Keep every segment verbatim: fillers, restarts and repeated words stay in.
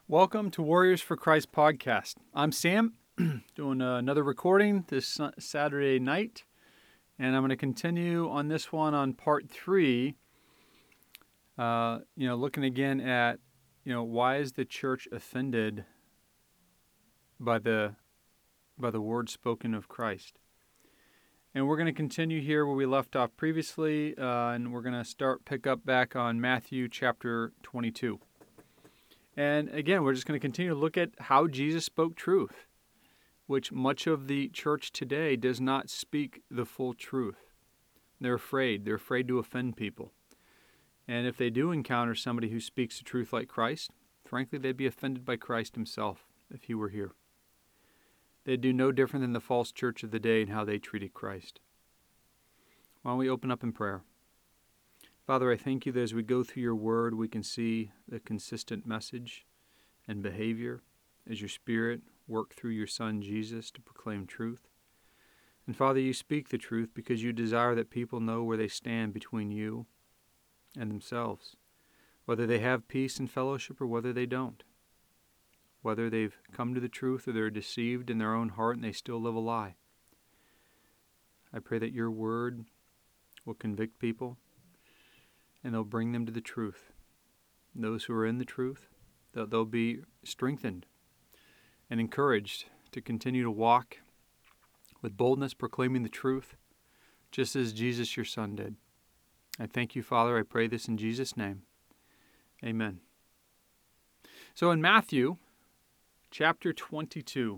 Welcome to Warriors for Christ podcast. I'm Sam, doing uh, another recording this Saturday night, and I'm going to continue on this one on part three. Uh, you know, looking again at, you know, why is the church offended by the by the word spoken of Christ? And we're going to continue here where we left off previously, uh, and we're going to start pick up back on Matthew chapter twenty-two. And again, we're just going to continue to look at how Jesus spoke truth, which much of the church today does not speak the full truth. They're afraid. They're afraid to offend people. And if they do encounter somebody who speaks the truth like Christ, frankly, they'd be offended by Christ himself if he were here. They'd do no different than the false church of the day in how they treated Christ. Why don't we open up in prayer? Father, I thank you that as we go through your word, we can see the consistent message and behavior as your Spirit worked through your Son, Jesus, to proclaim truth. And Father, you speak the truth because you desire that people know where they stand between you and themselves, whether they have peace and fellowship or whether they don't, whether they've come to the truth or they're deceived in their own heart and they still live a lie. I pray that your word will convict people, and they'll bring them to the truth. And those who are in the truth, they'll, they'll be strengthened and encouraged to continue to walk with boldness, proclaiming the truth, just as Jesus, your Son, did. I thank you, Father. I pray this in Jesus' name. Amen. So in Matthew chapter twenty-two,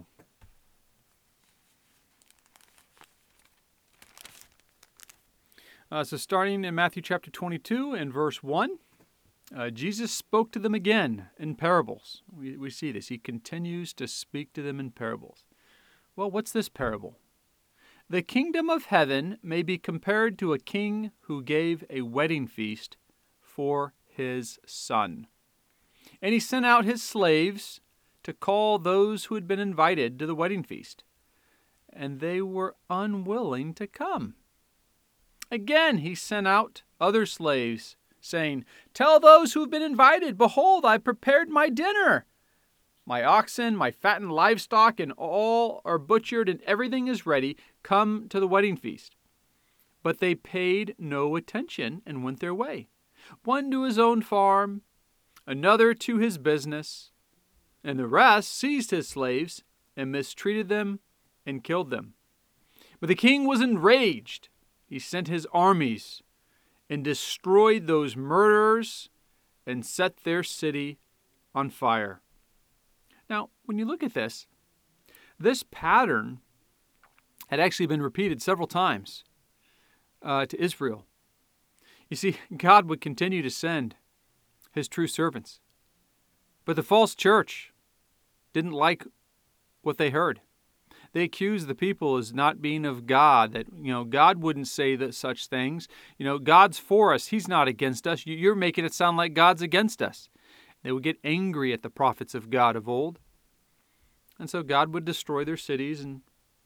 Uh, so starting in Matthew chapter twenty-two and verse one, uh, Jesus spoke to them again in parables. We, we see this. He continues to speak to them in parables. Well, what's this parable? The kingdom of heaven may be compared to a king who gave a wedding feast for his son. And he sent out his slaves to call those who had been invited to the wedding feast. And they were unwilling to come. Again, he sent out other slaves, saying, "Tell those who have been invited, behold, I prepared my dinner. My oxen, my fattened livestock, and all are butchered, and everything is ready. Come to the wedding feast." But they paid no attention and went their way, one to his own farm, another to his business, and the rest seized his slaves and mistreated them and killed them. But the king was enraged. He sent his armies and destroyed those murderers and set their city on fire. Now, when you look at this, this pattern had actually been repeated several times uh, to Israel. You see, God would continue to send his true servants. But the false church didn't like what they heard. They accused the people as not being of God, that, you know, God wouldn't say that such things. You know, God's for us. He's not against us. You're making it sound like God's against us. They would get angry at the prophets of God of old. And so God would destroy their cities and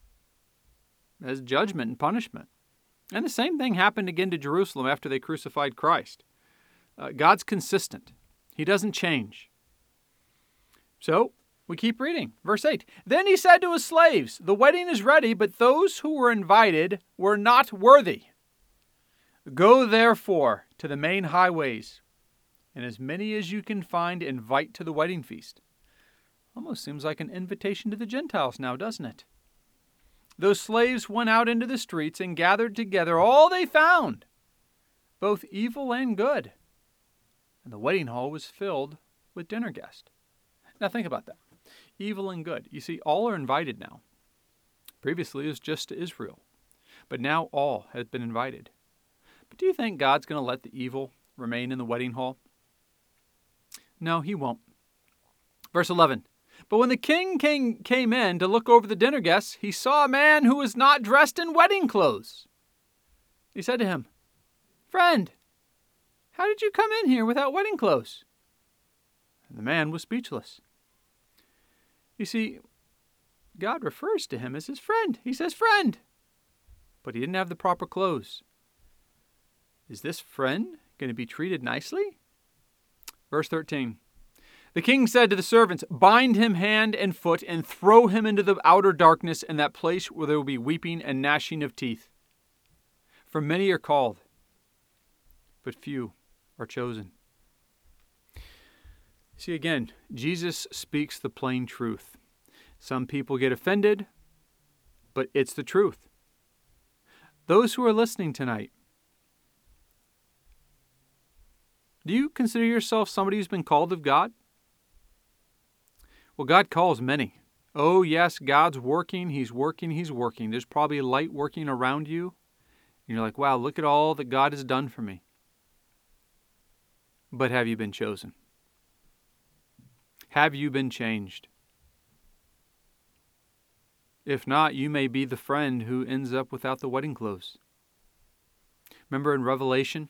as judgment and punishment. And the same thing happened again to Jerusalem after they crucified Christ. Uh, God's consistent. He doesn't change. So, we keep reading. Verse eight. Then he said to his slaves, "The wedding is ready, but those who were invited were not worthy. Go therefore to the main highways, and as many as you can find, invite to the wedding feast." Almost seems like an invitation to the Gentiles now, doesn't it? Those slaves went out into the streets and gathered together all they found, both evil and good. And the wedding hall was filled with dinner guests. Now think about that. Evil and good. You see, all are invited now. Previously, it was just to Israel. But now all have been invited. But do you think God's going to let the evil remain in the wedding hall? No, he won't. Verse eleven. But when the king came, came in to look over the dinner guests, he saw a man who was not dressed in wedding clothes. He said to him, "Friend, how did you come in here without wedding clothes?" And the man was speechless. You see, God refers to him as his friend. He says, "Friend." But he didn't have the proper clothes. Is this friend going to be treated nicely? Verse thirteen. The king said to the servants, "Bind him hand and foot and throw him into the outer darkness, in that place where there will be weeping and gnashing of teeth. For many are called, but few are chosen." See, again, Jesus speaks the plain truth. Some people get offended, but it's the truth. Those who are listening tonight, do you consider yourself somebody who's been called of God? Well, God calls many. Oh, yes, God's working. He's working. He's working. There's probably light working around you. And you're like, wow, look at all that God has done for me. But have you been chosen? Have you been changed? If not, you may be the friend who ends up without the wedding clothes. Remember in Revelation?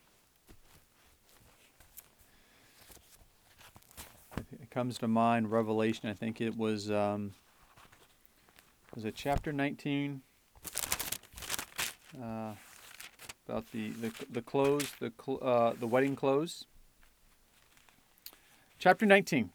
It comes to mind, Revelation, I think it was, um, was it chapter nineteen? Uh, about the, the, the clothes, the, uh, the wedding clothes. Chapter nineteen.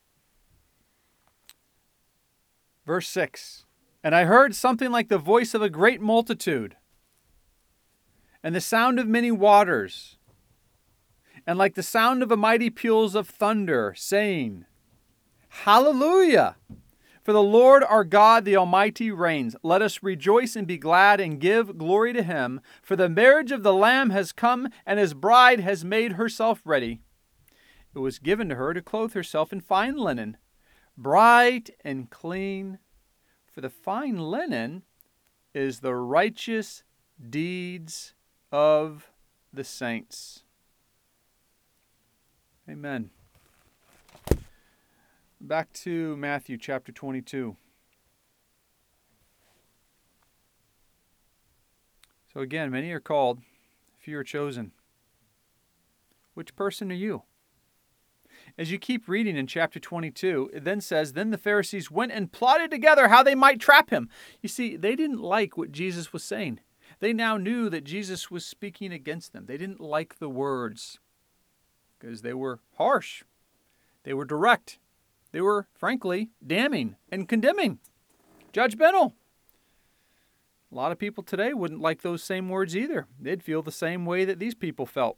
Verse six. "And I heard something like the voice of a great multitude, and the sound of many waters, and like the sound of a mighty peals of thunder, saying, Hallelujah! For the Lord our God, the Almighty, reigns. Let us rejoice and be glad and give glory to him. For the marriage of the Lamb has come, and his bride has made herself ready. It was given to her to clothe herself in fine linen, bright and clean. For the fine linen is the righteous deeds of the saints." Amen. Back to Matthew chapter twenty-two. So again, many are called, few are chosen. Which person are you? As you keep reading in chapter twenty-two, it then says, "Then the Pharisees went and plotted together how they might trap him." You see, they didn't like what Jesus was saying. They now knew that Jesus was speaking against them. They didn't like the words because they were harsh. They were direct. They were, frankly, damning and condemning, judgmental. A lot of people today wouldn't like those same words either. They'd feel the same way that these people felt.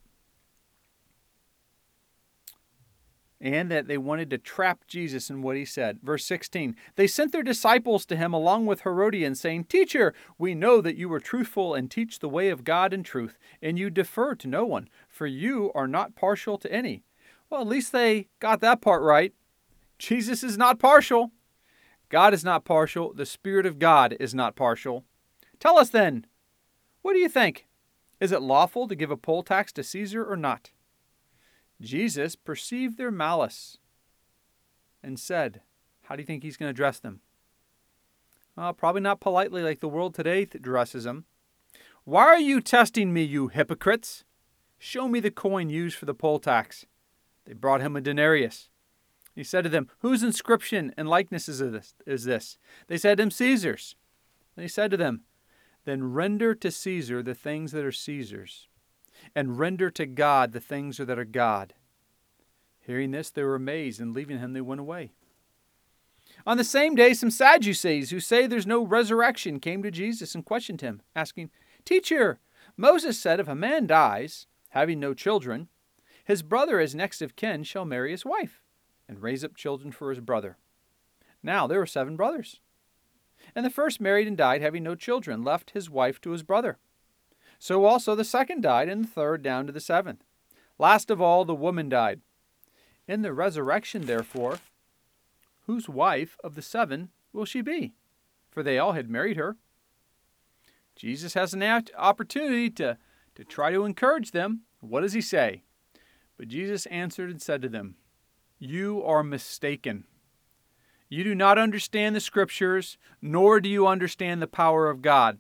And that they wanted to trap Jesus in what he said. Verse sixteen, "They sent their disciples to him along with Herodians, saying, Teacher, we know that you are truthful and teach the way of God in truth, and you defer to no one, for you are not partial to any." Well, at least they got that part right. Jesus is not partial. God is not partial. The Spirit of God is not partial. Tell us then, what do you think? Is it lawful to give a poll tax to Caesar or not? Jesus perceived their malice and said, how do you think he's going to address them? Uh, probably not politely like the world today addresses them. "Why are you testing me, you hypocrites? Show me the coin used for the poll tax." They brought him a denarius. He said to them, "Whose inscription and likeness is this? Is this?" They said to him, "Caesar's." And he said to them, "Then render to Caesar the things that are Caesar's, and render to God the things that are God." Hearing this, they were amazed, and leaving him, they went away. On the same day, some Sadducees, who say there's no resurrection, came to Jesus and questioned him, asking, "Teacher, Moses said if a man dies, having no children, his brother as next of kin shall marry his wife, and raise up children for his brother. Now there were seven brothers. And the first married and died, having no children, left his wife to his brother. So also the second died, and the third down to the seventh. Last of all, the woman died. In the resurrection, therefore, whose wife of the seven will she be? For they all had married her." Jesus has an opportunity to, to try to encourage them. What does he say? But Jesus answered and said to them, "You are mistaken. You do not understand the Scriptures, nor do you understand the power of God."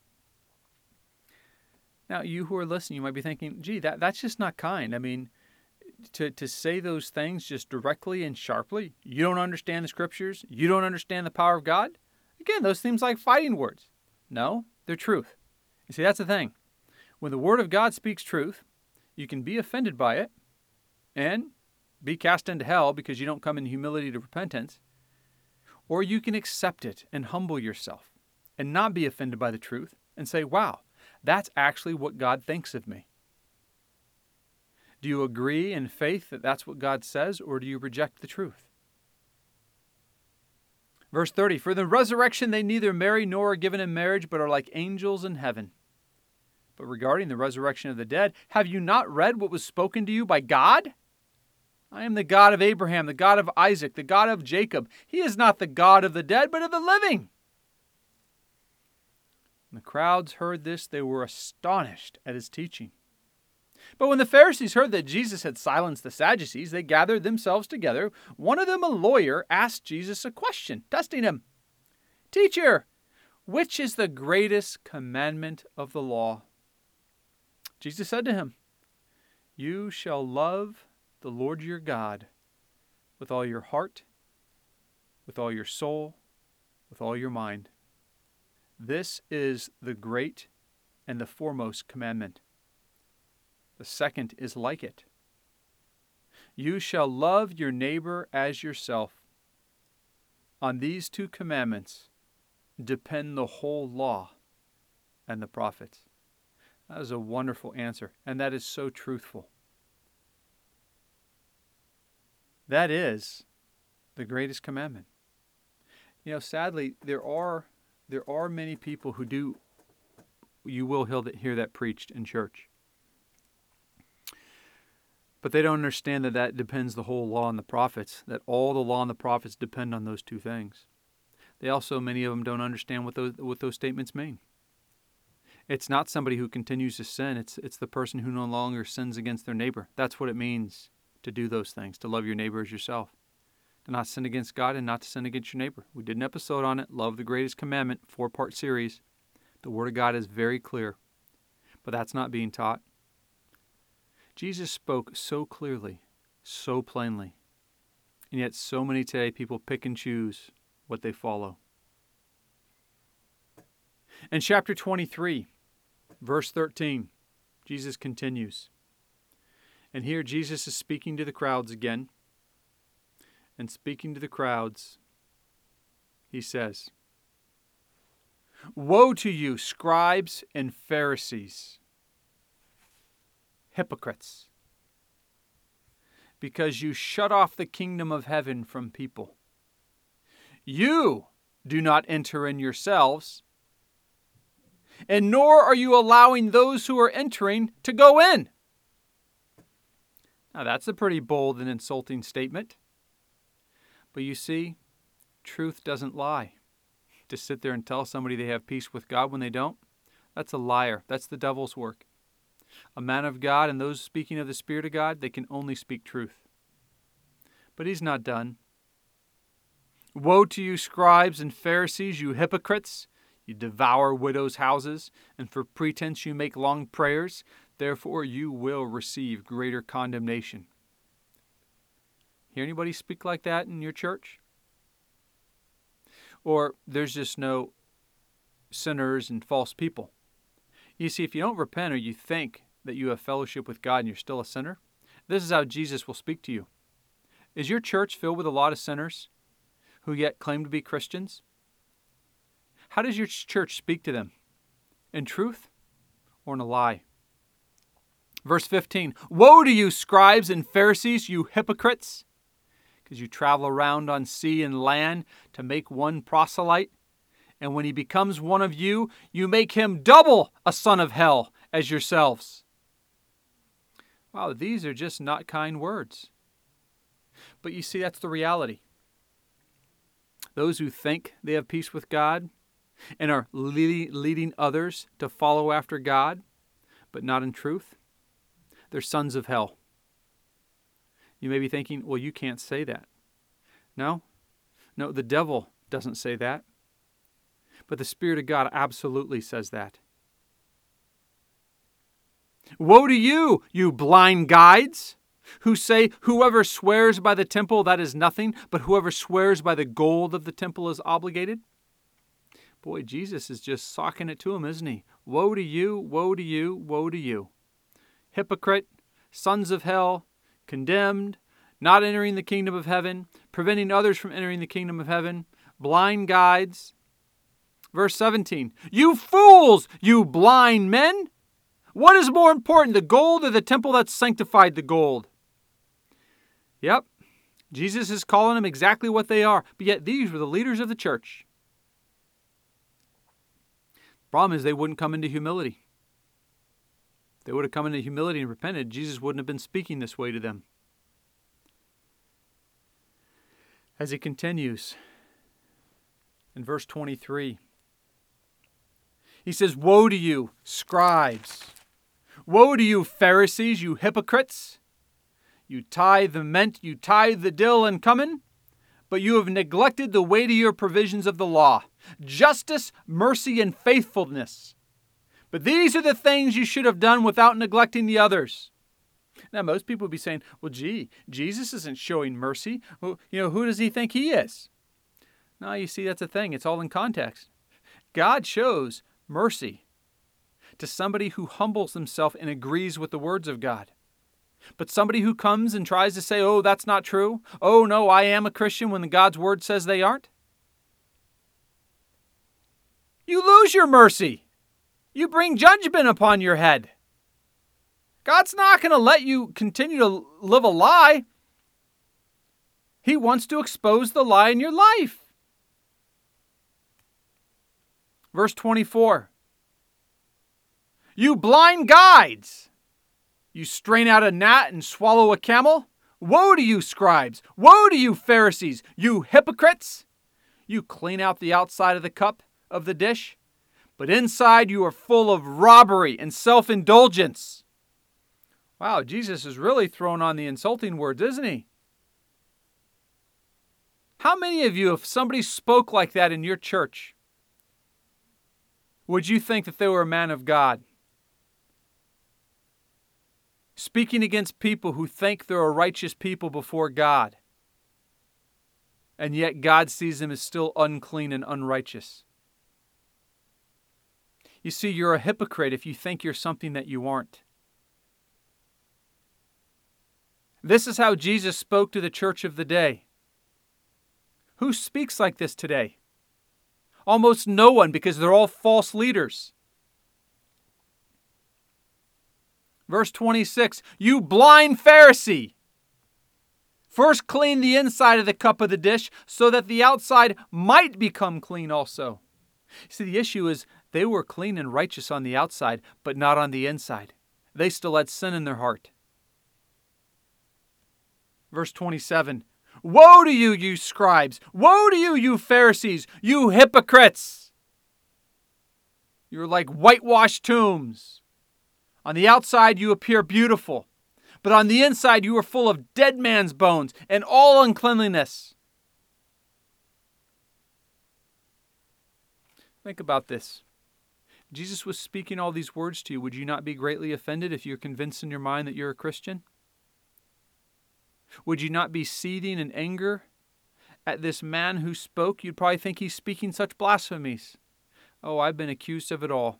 Now, you who are listening, you might be thinking, gee, that, that's just not kind. I mean, to, to say those things just directly and sharply, you don't understand the Scriptures, you don't understand the power of God? Again, those seem like fighting words. No, they're truth. You see, that's the thing. When the Word of God speaks truth, you can be offended by it, and be cast into hell because you don't come in humility to repentance, or you can accept it and humble yourself and not be offended by the truth and say, wow, that's actually what God thinks of me. Do you agree in faith that that's what God says, or do you reject the truth? Verse thirty, for the resurrection they neither marry nor are given in marriage, but are like angels in heaven. But regarding the resurrection of the dead, have you not read what was spoken to you by God? I am the God of Abraham, the God of Isaac, the God of Jacob. He is not the God of the dead, but of the living. When the crowds heard this, they were astonished at his teaching. But when the Pharisees heard that Jesus had silenced the Sadducees, they gathered themselves together. One of them, a lawyer, asked Jesus a question, testing him. Teacher, which is the greatest commandment of the law? Jesus said to him, you shall love the Lord your God with all your heart, with all your soul, with all your mind. This is the great and the foremost commandment. The second is like it. You shall love your neighbor as yourself. On these two commandments depend the whole law and the prophets. That is a wonderful answer, and that is so truthful. That is the greatest commandment. You know, sadly, there are there are many people who do, you will hear that preached in church. But they don't understand that that depends the whole law and the prophets, that all the law and the prophets depend on those two things. They also, many of them don't understand what those what those statements mean. It's not somebody who continues to sin. It's it's the person who no longer sins against their neighbor. That's what it means to do those things, to love your neighbor as yourself. To not sin against God and not to sin against your neighbor. We did an episode on it, Love the Greatest Commandment, four-part series. The Word of God is very clear. But that's not being taught. Jesus spoke so clearly, so plainly. And yet so many today, people pick and choose what they follow. In chapter twenty-three, verse thirteen, Jesus continues. And here Jesus is speaking to the crowds again. And speaking to the crowds, he says, woe to you, scribes and Pharisees, hypocrites, because you shut off the kingdom of heaven from people. You do not enter in yourselves, and nor are you allowing those who are entering to go in. Now that's a pretty bold and insulting statement. But you see, truth doesn't lie. To sit there and tell somebody they have peace with God when they don't, that's a liar. That's the devil's work. A man of God and those speaking of the Spirit of God, they can only speak truth. But he's not done. Woe to you, scribes and Pharisees, you hypocrites! You devour widows' houses, and for pretense you make long prayers. Therefore you will receive greater condemnation. Hear anybody speak like that in your church? Or there's just no sinners and false people. You see, if you don't repent or you think that you have fellowship with God and you're still a sinner, this is how Jesus will speak to you. Is your church filled with a lot of sinners who yet claim to be Christians? How does your church speak to them? In truth or in a lie? Verse fifteen, woe to you, scribes and Pharisees, you hypocrites! Because you travel around on sea and land to make one proselyte. And when he becomes one of you, you make him double a son of hell as yourselves. Wow, these are just not kind words. But you see, that's the reality. Those who think they have peace with God and are leading others to follow after God, but not in truth, they're sons of hell. You may be thinking, well, you can't say that. No, no, the devil doesn't say that. But the Spirit of God absolutely says that. Woe to you, you blind guides, who say, whoever swears by the temple, that is nothing, but whoever swears by the gold of the temple is obligated. Boy, Jesus is just socking it to him, isn't he? Woe to you, woe to you, woe to you. Hypocrite, sons of hell, condemned, not entering the kingdom of heaven, preventing others from entering the kingdom of heaven, blind guides. Verse seventeen, you fools, you blind men! What is more important, the gold or the temple that sanctified the gold? Yep, Jesus is calling them exactly what they are, but yet these were the leaders of the church. The problem is they wouldn't come into humility. If they would have come into humility and repented, Jesus wouldn't have been speaking this way to them. As he continues in verse twenty-three, he says, woe to you, scribes! Woe to you, Pharisees, you hypocrites! You tithe the mint, you tithe the dill and cumin, but you have neglected the weightier provisions of the law, justice, mercy, and faithfulness. But these are the things you should have done without neglecting the others. Now, most people would be saying, well, gee, Jesus isn't showing mercy. Well, you know, who does he think he is? No, you see, that's the thing. It's all in context. God shows mercy to somebody who humbles himself and agrees with the words of God. But somebody who comes and tries to say, oh, that's not true. Oh, no, I am a Christian when God's word says they aren't. You lose your mercy. You bring judgment upon your head. God's not going to let you continue to live a lie. He wants to expose the lie in your life. Verse twenty-four. You blind guides! You strain out a gnat and swallow a camel? Woe to you, scribes! Woe to you, Pharisees! You hypocrites! You clean out the outside of the cup of the dish, but inside you are full of robbery and self-indulgence. Wow, Jesus is really throwing on the insulting words, isn't he? How many of you, if somebody spoke like that in your church, would you think that they were a man of God? Speaking against people who think they're a righteous people before God, and yet God sees them as still unclean and unrighteous. You see, you're a hypocrite if you think you're something that you aren't. This is how Jesus spoke to the church of the day. Who speaks like this today? Almost no one, because they're all false leaders. Verse twenty-six, you blind Pharisee! First clean the inside of the cup of the dish so that the outside might become clean also. See, the issue is they were clean and righteous on the outside, but not on the inside. They still had sin in their heart. Verse twenty-seven, woe to you, you scribes! Woe to you, you Pharisees! You hypocrites! You're like whitewashed tombs. On the outside you appear beautiful, but on the inside you are full of dead man's bones and all uncleanliness. Think about this. Jesus was speaking all these words to you. Would you not be greatly offended if you're convinced in your mind that you're a Christian? Would you not be seething in anger at this man who spoke? You'd probably think he's speaking such blasphemies. Oh, I've been accused of it all.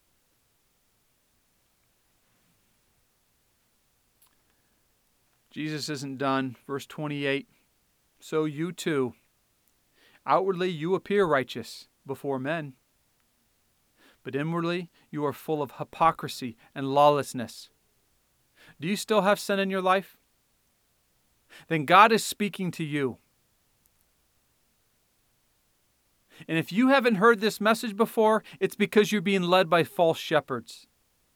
Jesus isn't done. Verse twenty-eight, so you too, outwardly you appear righteous before men, but inwardly you are full of hypocrisy and lawlessness. Do you still have sin in your life? Then God is speaking to you. And if you haven't heard this message before, it's because you're being led by false shepherds.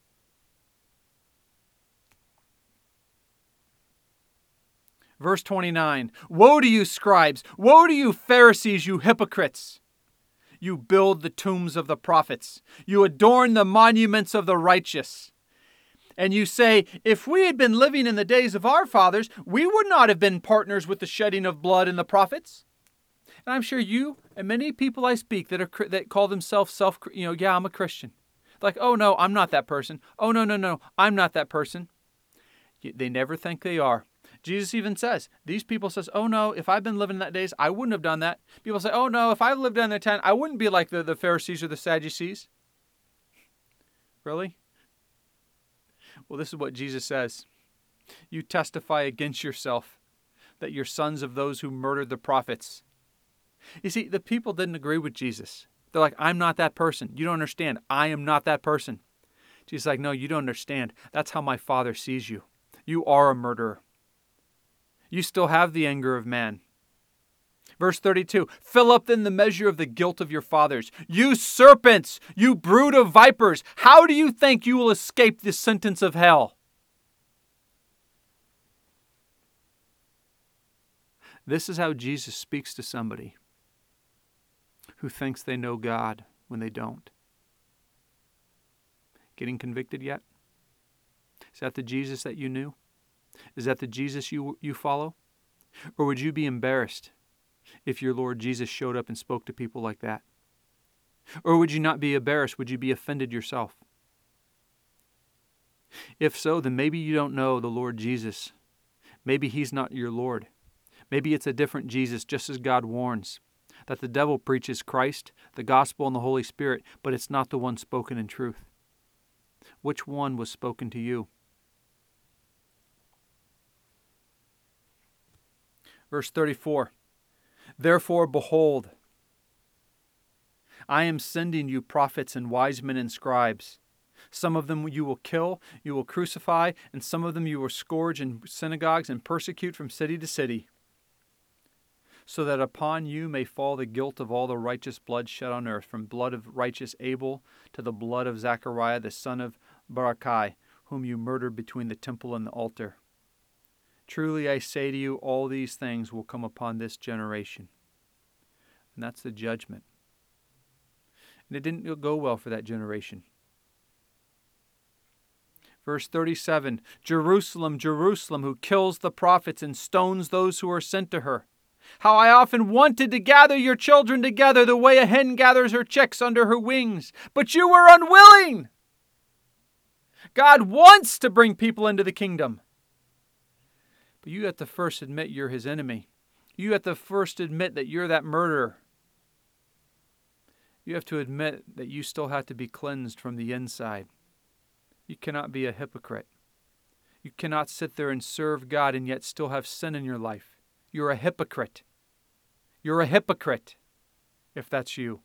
Verse twenty-nine, woe to you, scribes! Woe to you, Pharisees, you hypocrites! You build the tombs of the prophets. You adorn the monuments of the righteous. And you say, if we had been living in the days of our fathers, we would not have been partners with the shedding of blood in the prophets. And I'm sure you and many people I speak that are that call themselves self, you know, yeah, I'm a Christian. Like, oh no, I'm not that person. Oh no, no, no, I'm not that person. They never think they are. Jesus even says, these people says, oh no, if I've been living in that days, I wouldn't have done that. People say, oh no, if I lived in that time, I wouldn't be like the, the Pharisees or the Sadducees. Really? Well, this is what Jesus says. You testify against yourself. that you're sons of those who murdered the prophets. You see, the people didn't agree with Jesus. They're like, I'm not that person. You don't understand. I am not that person. Jesus is like, no, you don't understand. That's how my Father sees you. You are a murderer. You still have the anger of man. Verse thirty-two, fill up then the measure of the guilt of your fathers. You serpents, you brood of vipers, how do you think you will escape the sentence of hell? This is how Jesus speaks to somebody who thinks they know God when they don't. Getting convicted yet? Is that the Jesus that you knew? Is that the Jesus you you follow? Or would you be embarrassed if your Lord Jesus showed up and spoke to people like that? Or would you not be embarrassed? Would you be offended yourself? If so, then maybe you don't know the Lord Jesus. Maybe He's not your Lord. Maybe it's a different Jesus, just as God warns that the devil preaches Christ, the gospel, and the Holy Spirit, but it's not the one spoken in truth. Which one was spoken to you? Verse thirty-four, therefore, behold, I am sending you prophets and wise men and scribes. Some of them you will kill, you will crucify, and some of them you will scourge in synagogues and persecute from city to city, so that upon you may fall the guilt of all the righteous blood shed on earth, from blood of righteous Abel to the blood of Zechariah the son of Barachiah, whom you murdered between the temple and the altar. Truly I say to you, all these things will come upon this generation. And that's the judgment. And it didn't go well for that generation. Verse thirty-seven, Jerusalem, Jerusalem, who kills the prophets and stones those who are sent to her. How I often wanted to gather your children together the way a hen gathers her chicks under her wings, but you were unwilling. God wants to bring people into the kingdom. But you have to first admit you're His enemy. You have to first admit that you're that murderer. You have to admit that you still have to be cleansed from the inside. You cannot be a hypocrite. You cannot sit there and serve God and yet still have sin in your life. You're a hypocrite. You're a hypocrite if that's you.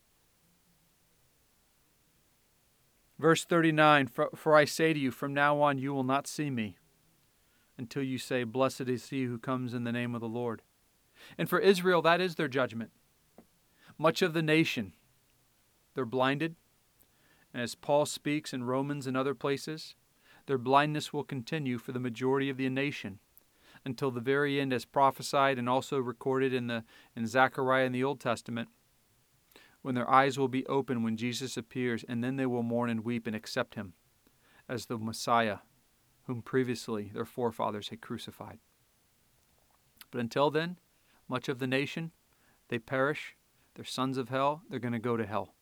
Verse thirty-nine, for, for I say to you, from now on you will not see me until you say, blessed is he who comes in the name of the Lord. And for Israel, that is their judgment. Much of the nation, they're blinded. And as Paul speaks in Romans and other places, their blindness will continue for the majority of the nation until the very end, as prophesied and also recorded in the in Zechariah in the Old Testament, when their eyes will be open when Jesus appears, and then they will mourn and weep and accept Him as the Messiah, whom previously their forefathers had crucified. But until then, much of the nation, they perish. They're sons of hell. They're going to go to hell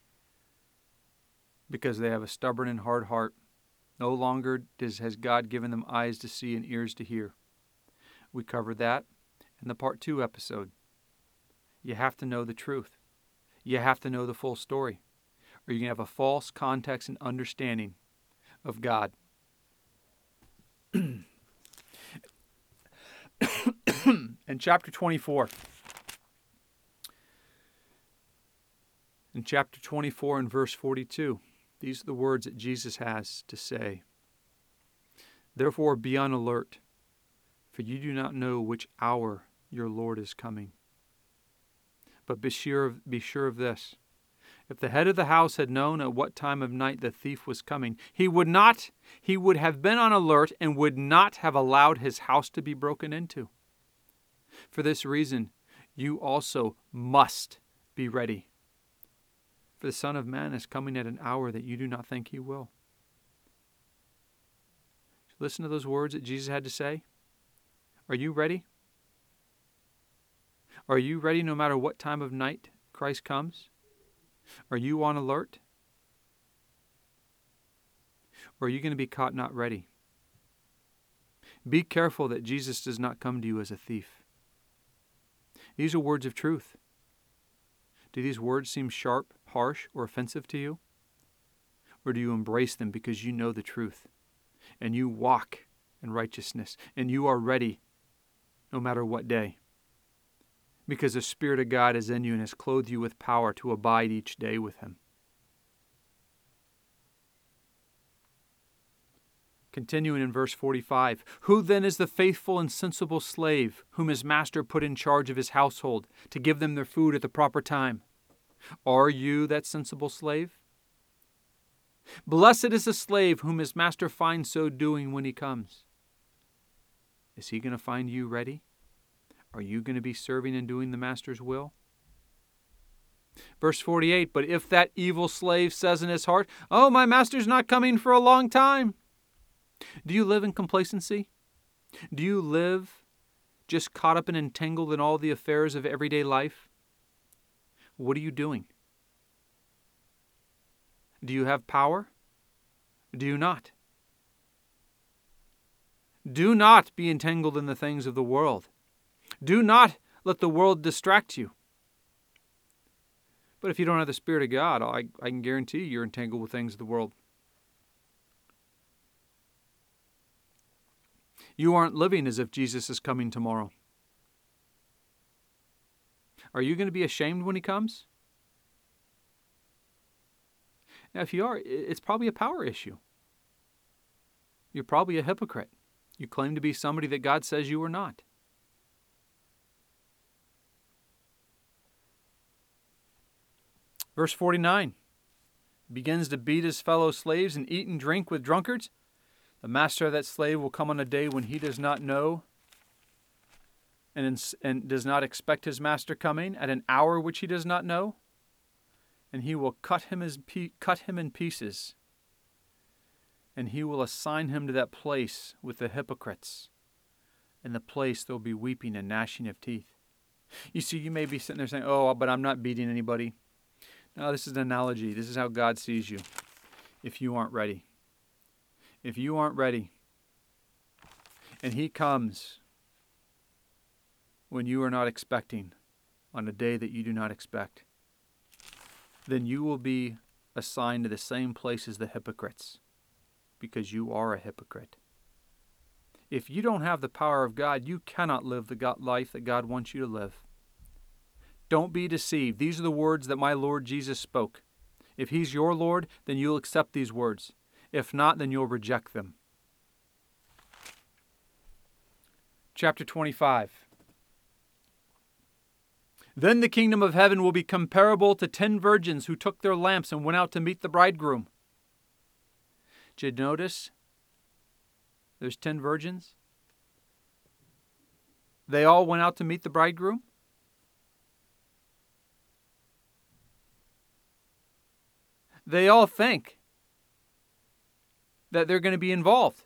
because they have a stubborn and hard heart. No longer does, has God given them eyes to see and ears to hear. We covered that in the part two episode. You have to know the truth. You have to know the full story, or you can have a false context and understanding of God. In chapter twenty-four, in chapter twenty-four and verse forty-two, these are the words that Jesus has to say. Therefore be on alert, for you do not know which hour your Lord is coming. But be sure of, be sure of this. If the head of the house had known at what time of night the thief was coming, he would not, he would have been on alert and would not have allowed his house to be broken into. For this reason, you also must be ready. For the Son of Man is coming at an hour that you do not think He will. Listen to those words that Jesus had to say. Are you ready? Are you ready no matter what time of night Christ comes? Are you on alert? Or are you going to be caught not ready? Be careful that Jesus does not come to you as a thief. These are words of truth. Do these words seem sharp, harsh, or offensive to you? Or do you embrace them because you know the truth and you walk in righteousness and you are ready no matter what day, because the Spirit of God is in you and has clothed you with power to abide each day with Him. Continuing in verse forty-five, who then is the faithful and sensible slave whom his master put in charge of his household to give them their food at the proper time? Are you that sensible slave? Blessed is the slave whom his master finds so doing when he comes. Is he going to find you ready? Are you going to be serving and doing the master's will? Verse forty-eight, but if that evil slave says in his heart, oh, my master's not coming for a long time. Do you live in complacency? Do you live just caught up and entangled in all the affairs of everyday life? What are you doing? Do you have power? Do you not? Do not be entangled in the things of the world. Do not let the world distract you. But if you don't have the Spirit of God, I, I can guarantee you're entangled with things of the world. You aren't living as if Jesus is coming tomorrow. Are you going to be ashamed when He comes? Now, if you are, it's probably a power issue. You're probably a hypocrite. You claim to be somebody that God says you are not. Verse forty-nine, begins to beat his fellow slaves and eat and drink with drunkards. The master of that slave will come on a day when he does not know and, and does not expect his master coming, at an hour which he does not know, and he will cut him, as, cut him in pieces, and he will assign him to that place with the hypocrites. In the place there will be weeping and gnashing of teeth. You see, you may be sitting there saying, oh, but I'm not beating anybody. No, this is an analogy. This is how God sees you if you aren't ready. If you aren't ready, and He comes when you are not expecting, on a day that you do not expect, then you will be assigned to the same place as the hypocrites, because you are a hypocrite. If you don't have the power of God, you cannot live the God life that God wants you to live. Don't be deceived. These are the words that my Lord Jesus spoke. If He's your Lord, then you'll accept these words. If not, then you'll reject them. Chapter twenty-five. Then the kingdom of heaven will be comparable to ten virgins who took their lamps and went out to meet the bridegroom. Did you notice there's ten virgins? They all went out to meet the bridegroom? They all think that they're going to be involved.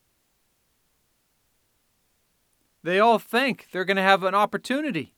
They all think they're going to have an opportunity.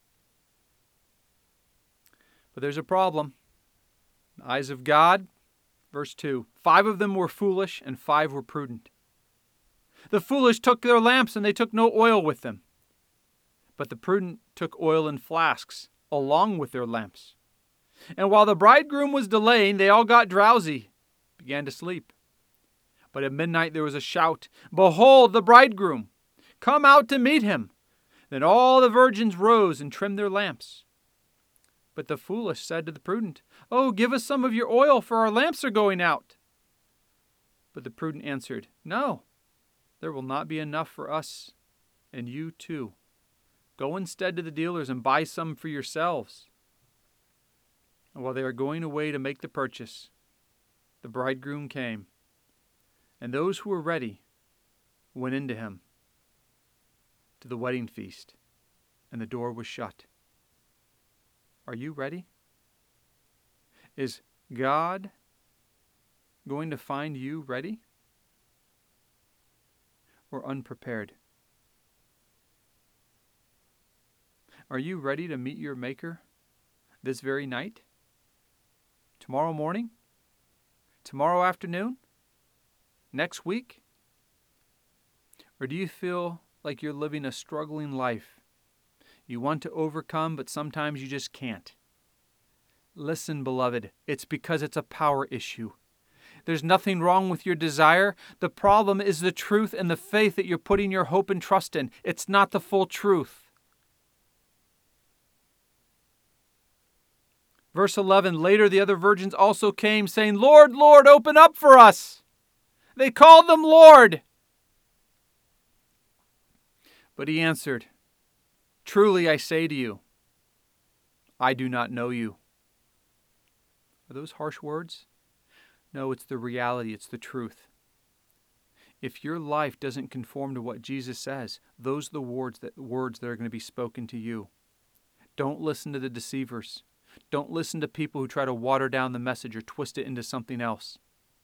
But there's a problem. In the eyes of God, verse two, five of them were foolish and five were prudent. The foolish took their lamps and they took no oil with them. But the prudent took oil in flasks along with their lamps. And while the bridegroom was delaying, they all got drowsy, began to sleep. But at midnight there was a shout, behold the bridegroom! Come out to meet him! Then all the virgins rose and trimmed their lamps. But the foolish said to the prudent, oh, give us some of your oil, for our lamps are going out. But the prudent answered, no, there will not be enough for us and you too. Go instead to the dealers and buy some for yourselves. And while they were going away to make the purchase, the bridegroom came. And those who were ready went into him to the wedding feast, and the door was shut. Are you ready? Is God going to find you ready or unprepared? Are you ready to meet your Maker this very night? Tomorrow morning? Tomorrow afternoon? Next week? Or do you feel like you're living a struggling life? You want to overcome, but sometimes you just can't. Listen, beloved, it's because it's a power issue. There's nothing wrong with your desire. The problem is the truth and the faith that you're putting your hope and trust in. It's not the full truth. Verse eleven, later the other virgins also came, saying, Lord, Lord, open up for us. They called them Lord. But he answered, truly I say to you, I do not know you. Are those harsh words? No, it's the reality. It's the truth. If your life doesn't conform to what Jesus says, those are the words that, words that are going to be spoken to you. Don't listen to the deceivers. Don't listen to people who try to water down the message or twist it into something else.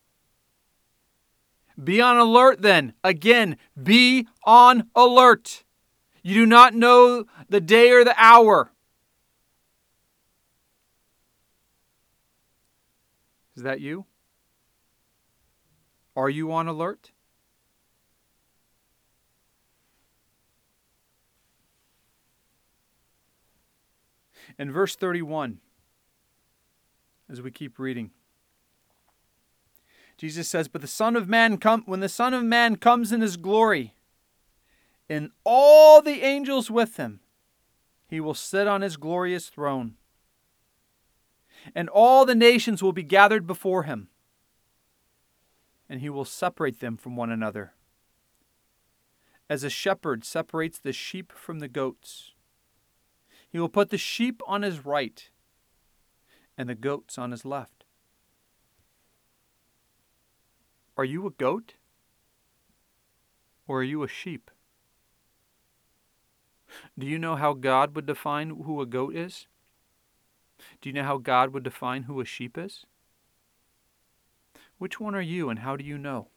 Be on alert then. Again, be on alert. You do not know the day or the hour. Is that you? Are you on alert? In verse thirty-one, as we keep reading, Jesus says, But the Son of Man come when the Son of Man comes in his glory, and all the angels with him, he will sit on his glorious throne. And all the nations will be gathered before him, and he will separate them from one another, as a shepherd separates the sheep from the goats. He will put the sheep on his right and the goats on his left. Are you a goat? Or are you a sheep? Do you know how God would define who a goat is? Do you know how God would define who a sheep is? Which one are you, and how do you know?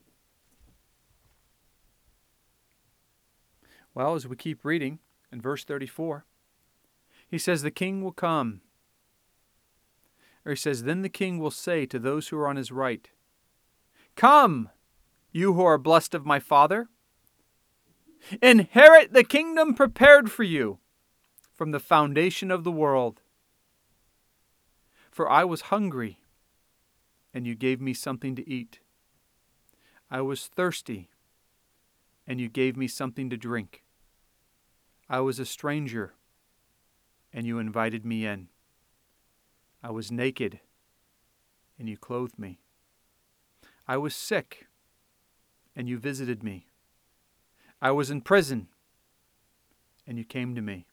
Well, as we keep reading in verse thirty-four, he says, the king will come. Or he says, then the king will say to those who are on his right, Come, you who are blessed of my Father, inherit the kingdom prepared for you from the foundation of the world. For I was hungry, and you gave me something to eat. I was thirsty, and you gave me something to drink. I was a stranger, and you invited me in. I was naked, and you clothed me. I was sick, and you visited me. I was in prison, and you came to me.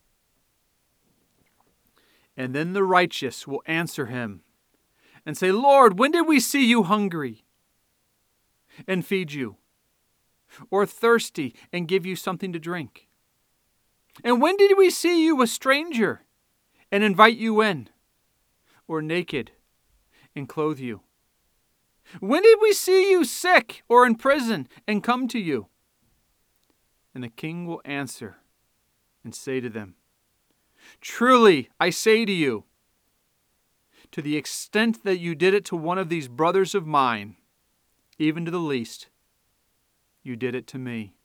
And then the righteous will answer him and say, Lord, when did we see you hungry and feed you, or thirsty and give you something to drink? And when did we see you a stranger and invite you in, or naked and clothe you? When did we see you sick or in prison and come to you? And the king will answer and say to them, Truly, I say to you, to the extent that you did it to one of these brothers of mine, even to the least, you did it to me.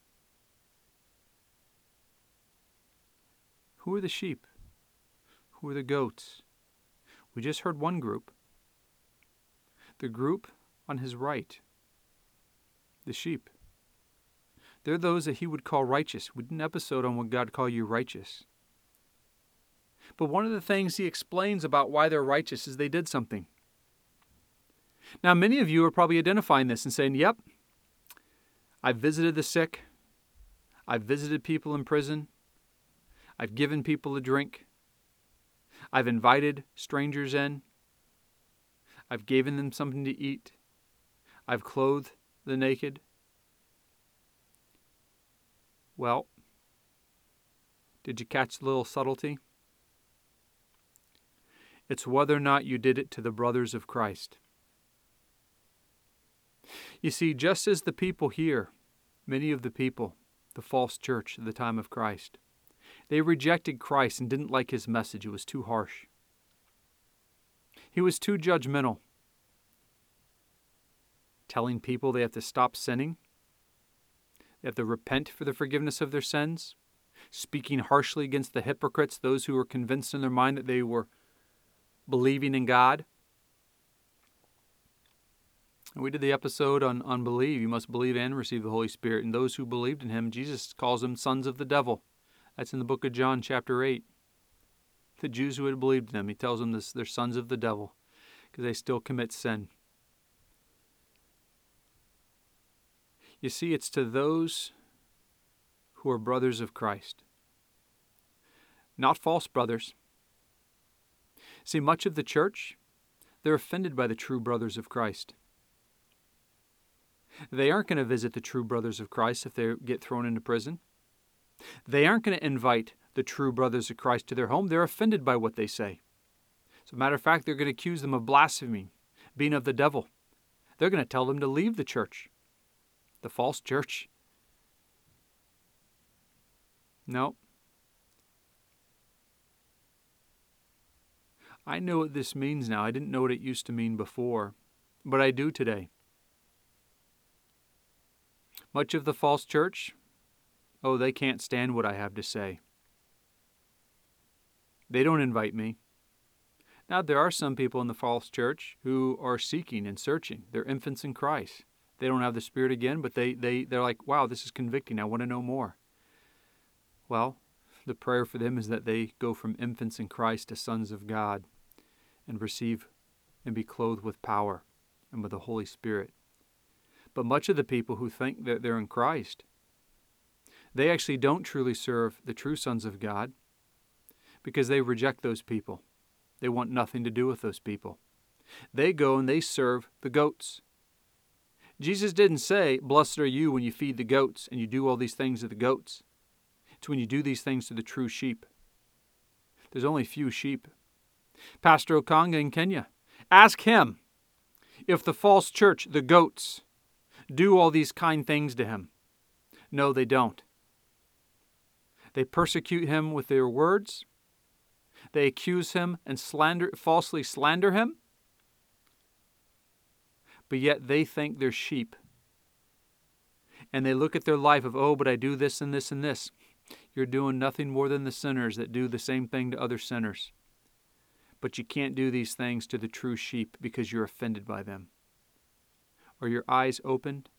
Who are the sheep? Who are the goats? We just heard one group. The group on his right, the sheep. They're those that he would call righteous. We did an episode on what God called you righteous. But one of the things he explains about why they're righteous is they did something. Now, many of you are probably identifying this and saying, yep, I've visited the sick. I've visited people in prison. I've given people a drink. I've invited strangers in. I've given them something to eat. I've clothed the naked. Well, did you catch the little subtlety? It's whether or not you did it to the brothers of Christ. You see, just as the people here, many of the people, the false church at the time of Christ, they rejected Christ and didn't like his message. It was too harsh. He was too judgmental, telling people they have to stop sinning, they have to repent for the forgiveness of their sins, speaking harshly against the hypocrites, those who were convinced in their mind that they were believing in God. We did the episode on, on believe. You must believe and receive the Holy Spirit. And those who believed in him, Jesus calls them sons of the devil. That's in the book of John, chapter eight. The Jews who had believed in him, he tells them this, they're sons of the devil because they still commit sin. You see, it's to those who are brothers of Christ, not false brothers. See, much of the church, they're offended by the true brothers of Christ. They aren't going to visit the true brothers of Christ if they get thrown into prison. They aren't going to invite the true brothers of Christ to their home. They're offended by what they say. As a matter of fact, they're going to accuse them of blasphemy, being of the devil. They're going to tell them to leave the church, the false church. No. I know what this means now. I didn't know what it used to mean before, but I do today. Much of the false church, oh, they can't stand what I have to say. They don't invite me. Now, there are some people in the false church who are seeking and searching. They're infants in Christ. They don't have the Spirit again, but they, they, they're like, wow, this is convicting. I want to know more. Well, the prayer for them is that they go from infants in Christ to sons of God and receive and be clothed with power and with the Holy Spirit. But much of the people who think that they're in Christ, they actually don't truly serve the true sons of God because they reject those people. They want nothing to do with those people. They go and they serve the goats. Jesus didn't say, blessed are you when you feed the goats and you do all these things to the goats. It's when you do these things to the true sheep. There's only few sheep. Pastor Okanga in Kenya, ask him if the false church, the goats, do all these kind things to him. No, they don't. They persecute him with their words. They accuse him and slander, falsely slander him. But yet they think they're sheep. And they look at their life of, oh, but I do this and this and this. You're doing nothing more than the sinners that do the same thing to other sinners. But you can't do these things to the true sheep because you're offended by them. Are your eyes opened?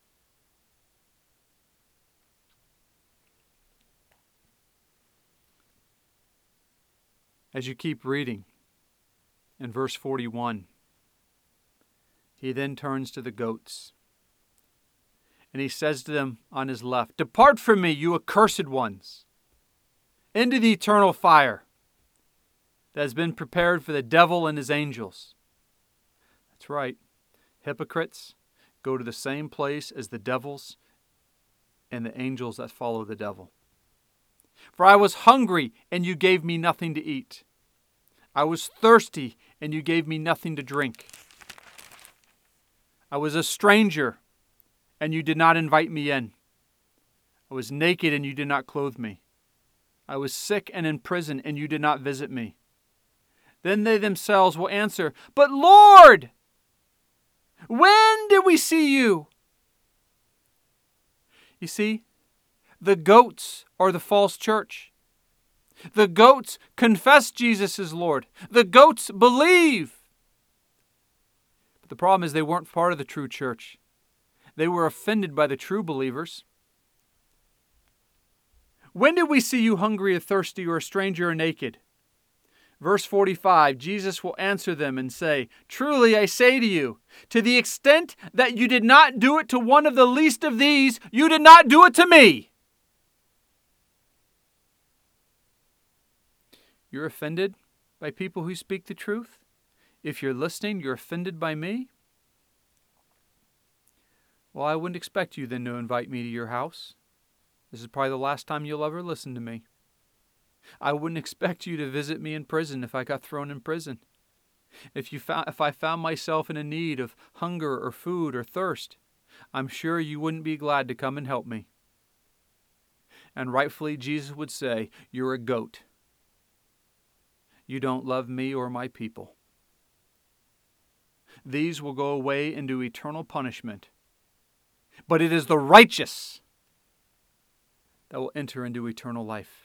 As you keep reading, in verse forty-one, he then turns to the goats. And he says to them on his left, depart from me, you accursed ones, into the eternal fire that has been prepared for the devil and his angels. That's right. Hypocrites go to the same place as the devils and the angels that follow the devil. For I was hungry, and you gave me nothing to eat. I was thirsty, and you gave me nothing to drink. I was a stranger, and you did not invite me in. I was naked, and you did not clothe me. I was sick and in prison, and you did not visit me. Then they themselves will answer, but Lord, when did we see you? You see, the goats are the false church. The goats confess Jesus is Lord. The goats believe. But the problem is they weren't part of the true church. They were offended by the true believers. When did we see you hungry or thirsty or a stranger or naked? Verse forty-five, Jesus will answer them and say, truly I say to you, to the extent that you did not do it to one of the least of these, you did not do it to me. You're offended by people who speak the truth? If you're listening, you're offended by me? Well, I wouldn't expect you then to invite me to your house. This is probably the last time you'll ever listen to me. I wouldn't expect you to visit me in prison if I got thrown in prison. If you found, if I found myself in a need of hunger or food or thirst, I'm sure you wouldn't be glad to come and help me. And rightfully, Jesus would say, you're a goat. You don't love me or my people. These will go away into eternal punishment. But it is the righteous that will enter into eternal life.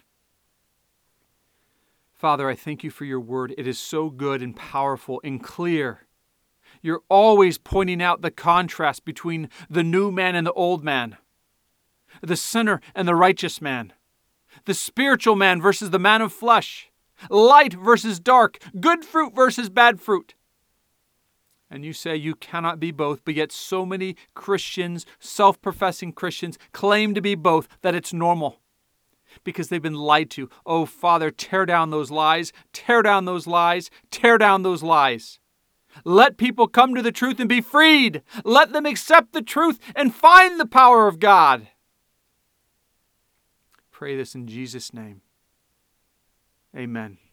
Father, I thank you for your word. It is so good and powerful and clear. You're always pointing out the contrast between the new man and the old man, the sinner and the righteous man, the spiritual man versus the man of flesh, light versus dark, good fruit versus bad fruit. And you say you cannot be both, but yet so many Christians, self-professing Christians, claim to be both, that it's normal because they've been lied to. Oh, Father, tear down those lies, tear down those lies, tear down those lies. Let people come to the truth and be freed. Let them accept the truth and find the power of God. Pray this in Jesus' name. Amen.